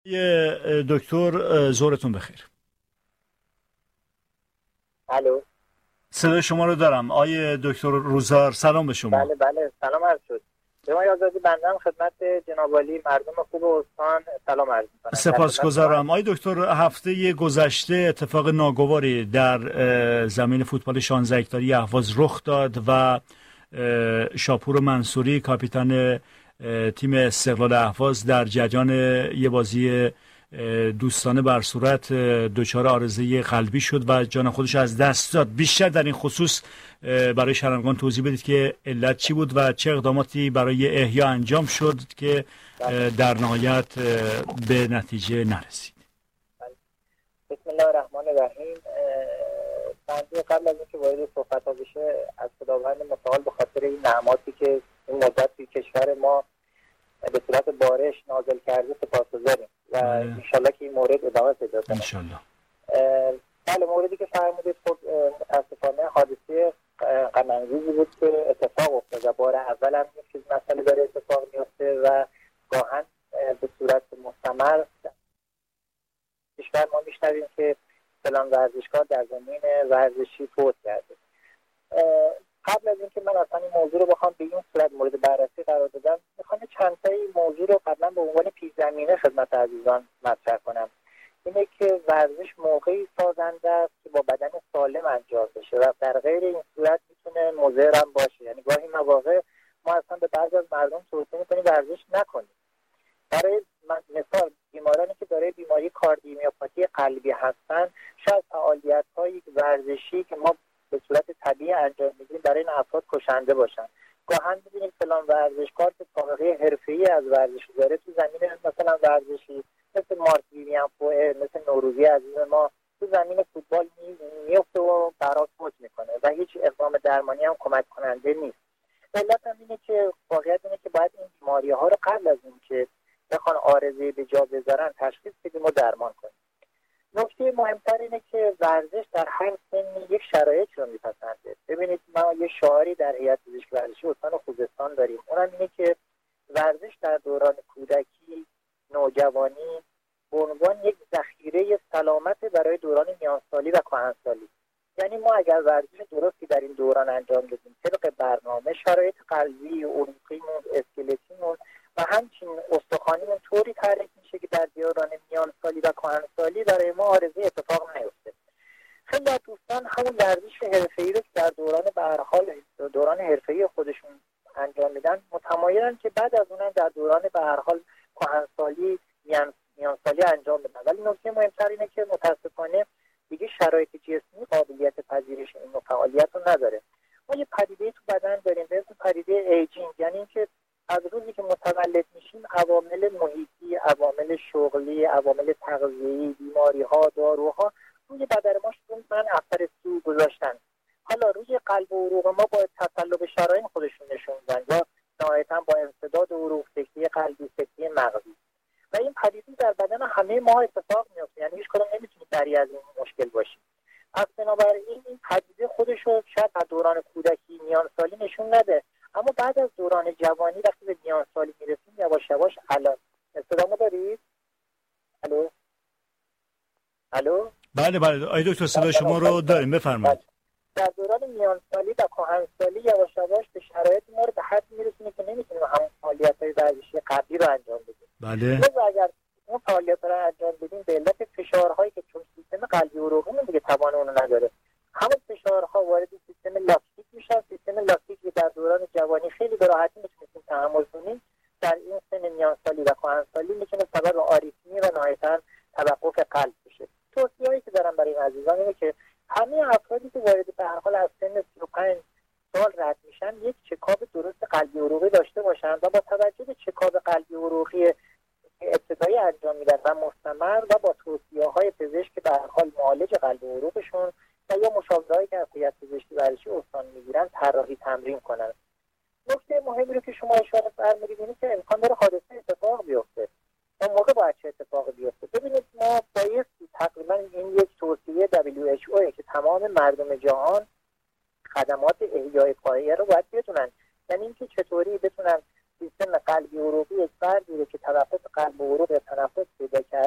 دکتر ظهرتون بخیر. الو. صدای شما رو دارم. آیه دکتر روزار، سلام به شما. بله بله، سلام عرض شد. به ما آزادی بندم خدمت جناب عالی مردم خوب استان سلام عرض می‌کنم. سپاسگزارم. آیه دکتر، هفته گذشته اتفاق ناگواری در زمین فوتبال 16 هکتاری اهواز رخ داد و شاپور منصوری کاپیتان تیم استقلال اهواز در جریان یه بازی دوستانه بر صورت دچار عارضه قلبی شد و جان خودش از دست داد. بیشتر در این خصوص برای شنوندگان توضیح بدید که علت چی بود و چه اقداماتی برای احیا انجام شد که در نهایت به نتیجه نرسید. بسم الله الرحمن الرحیم. قبل از اینکه وارد صحبت ها بشه، از خداوند متعال به خاطر این نعماتی که این مدت توی کشور ما به صورت بارش نازل کرده سپاسگزاریم و انشالله که این مورد ادامه پیدا کنه. انشالله. بله، موردی که فرمودید خب متاسفانه حادثه غم انگیزی بود که اتفاق افتاد و بار اول هم یک چیز مسئله داره اتفاق میفته و گاهن به صورت مستمر کشور ما میشنویم که فلان ورزشکار در زمین ورزشی فوت کرده. قبل از اینکه من اصلا این موضوع رو بخوام به این صورت مورد بررسی قرار بدم، میخوام چند تایی موضوع رو قبلا به عنوان پیش زمینه خدمت عزیزان مطرح کنم. اینه که ورزش موقعی سازنده است که با بدن سالم انجام بشه و در غیر این صورت میتونه مضر هم باشه. یعنی گاهی مواقع ما اصلا به بعضی از مردم توصیه میکنیم ورزش نکنیم. برای مثال بیمارانی که دارای بیماری کاردیومیوپاتی قلبی هستن، شاید فعالیت‌های ورزشی که ما به صورت طبیعی انجام میدیم برای این افراد کشنده باشن. گاهن می‌بینید فلان ورزشکار که سابقه حرفه‌ای از ورزش داره تو زمین مثلا ورزشی مثل مارک ویلیام فوئر، مثل نوروزی عزیز ما تو زمین فوتبال میفته و برات فوت میکنه و هیچ اقدام درمانی هم کمک کننده نیست. علت هم اینه که واقعیت اینه که باید این بیماری‌ها رو قبل از اینکه بخوان عارضه به جا بذارن تشخیص بدیم و درمان کنیم. نکته مهمتر اینه که ورزش در هر سنی یک شرایط رو میپسنده. ببینید ما یه شعاری در هیئت پزشکی ورزشی استان خوزستان داریم، اونم اینه که ورزش در دوران کودکی، نوجوانی به عنوان یک ذخیره سلامت برای دوران میانسالی و کهنسالی. یعنی ما اگر ورزش درستی در این دوران انجام بدیم طبق برنامه، شرایط قلبی، عروقیمون، اسکلتیمون و همچنین استخوانیمون طوری تعریف میشه که در دوران میانسالی و کهنسالی برای ما عارضه اتفاق نیفته. خیلی از دوستان همون ورزش حرفه‌ای رو که در دوران به هر حال دوران حرفه‌ای خودشون انجام میدن متمایلن که بعد از اونم در دوران به هر حال کهنسالی میانسالی انجام بدن. ولی نکته مهمتر اینه که متاسفانه دیگه شرایط جسمی قابلیت پذیرش این فعالیت رو نداره. ما یه پدیده تو بدن داریم به اسم پدیده ایجینگ، یعنی اینکه از روزی که متولد میشیم عوامل محیطی، عوامل شغلی، عوامل تغذیه‌ای، بیماری‌ها، داروها روی بدن ما شروع من اثر سو گذاشتن. حالا روی قلب و عروق ما با تسلب شرایط خودشون نشون میدن یا نهایتاً با انسداد عروق، سکته قلبی، سکته مغزی. و این پدیده در بدن همه ما اتفاق میفته، یعنی هیچ کدوم نمیتونیم بری از این مشکل باشیم. از بنابراین این پدیده خودش رو شاید در دوران کودکی میانسالی نشون نده، اما بعد از دوران جوانی وقتی به میانسالی میرسیم یواش یواش الان صدامو دارید؟ الو الو. بله بله آقای دکتر، صدای شما رو داریم، بفرمایید. در دوران میانسالی و کهنسالی یواش یواش به شرایط ما رو به حد میرسونه که نمیتونیم همون فعالیت‌های ورزشی قبلی رو انجام بدیم. بله. اگر اون فعالیت رو انجام بدیم به علت فشارهایی که چون سیستم قلبی و عروقی دیگه توان اون نداره، همون فشارها وارد سیستم لاکتیک میشن. سیستم لاکتیک که در دوران جوانی خیلی به راحتی میتونیم تحمل کنیم، در این سن میانسالی و کهنسالی میتونه سبب آریتمی و نهایتاً توقف قلب بشه. توصیه‌ای که دارم برای این عزیزان اینه که همه افرادی که وارد به هر حال از سن 35 سال رد میشن یک چکاپ درست قلبی و عروقی داشته باشن و با توجه به چکاپ قلبی و عروقی ابتدایی انجام میدن و مستمر و با توصیه‌های پزشک که به هر حال معالج قلب و عروقشون و یا مشاورهایی که از هیئت پزشکی ورزشی استان میگیرن طراحی تمرین کنن. نکته مهمی رو که شما اشاره فرمودید اینه که امکان داره حادثه اتفاق بیفته. اون موقع باید چه اتفاقی بیفته؟ ببینید ما بایستی تقریبا این یک توصیه WHO که تمام مردم جهان خدمات احیای پایه رو باید بدونن، یعنی اینکه چطوری بتونن سیستم قلبی و عروقی یک فردی رو که توقف قلب و عروق یا تنفس پیدا کرده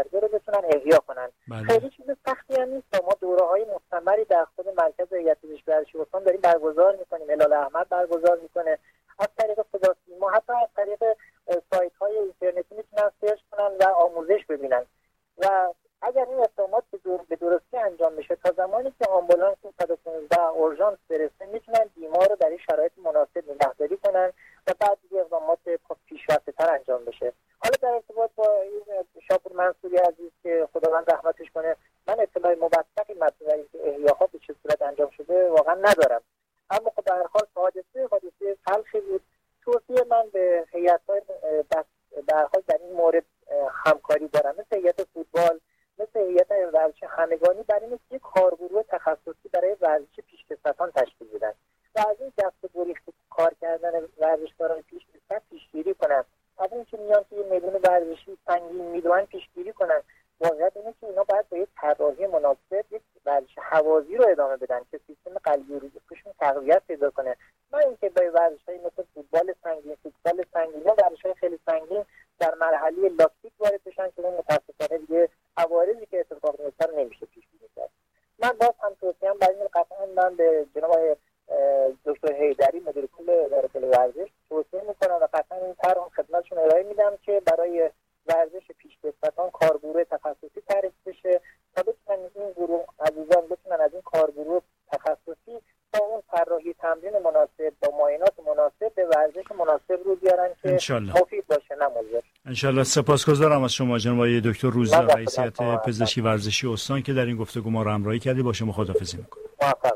خیلی چیز سختی هم نیست. ما دوره‌های مستمری در خود مرکز هیئت پزشکی ورزشی استان داریم برگزار می‌کنیم. هلال احمد برگزار می‌کنه. از طریق صدا سیما، حتی از طریق سایت‌های اینترنتی میتونن سرچ کنن و آموزش ببینن. و اگر این اقدامات به درستی انجام بشه، تا زمانی که آمبولانس 115 اورژانس برسه، میتونن بیمار رو در این شرایط مناسب نگهداری کنن و بعد دیگه اقدامات پیشرفته‌تر انجام بشه. حالا در ارتباط با این شاپور منصوری عزیز که خداوند رحمتش کنه، من اطلاع موثقی مطلب اینکه احیاها به چه صورت انجام شده واقعا ندارم. اما خب به هر حال حادثه تلخی بود. توصیه من به هیئت‌های به هر حال در این مورد همکاری دارم، مثل هیئت فوتبال، مثل هیئت ورزش همگانی، در این یک کارگروه تخصصی برای ورزش پیشکسوتان تشکیل بدن و از این دست گریخته کار کردن ورزشکاران پیشکسوت پیشگیری کنن. از اینکه میان که میدون ورزشی سنگین میدونن پیشگیری کنن. واقعیت اینه که اینا باید با یک طراحی مناسب یک ورزش هوازی رو ادامه بدن که سیستم قلبی و روحیشون تقویت پیدا کنه. نه اینکه با ورزش‌های مثل فوتبال سنگین، فوتبال سنگین یا ورزش‌های خیلی سنگین در مرحله لاکتیک وارد بشن که اون متأسفانه دیگه عوارضی که اتفاق میفته نمیشه پیش بینی کرد. من باز هم توصیه‌ام برای این قطعا من به جناب دکتر حیدری مدیر کل اداره ورزش توصیه میکنم و قطعا این طرح خدمتشون ارائه میدم که برای ورزش پیشکسوتان کارگروه تخصصی تعریف بشه تا بتونن این گروه عزیزان بتونن از این کارگروه تخصصی با اون طراحی تمرین مناسب با معاینات مناسب به ورزش مناسب رو بیارن که مفید باشه نه مضر. انشالله. سپاسگزارم از شما جناب دکتر روزا، رئیس هیئت پزشکی ورزشی استان که در این گفتگو ما رو همراهی کردید. با شما خداحافظی میکنم.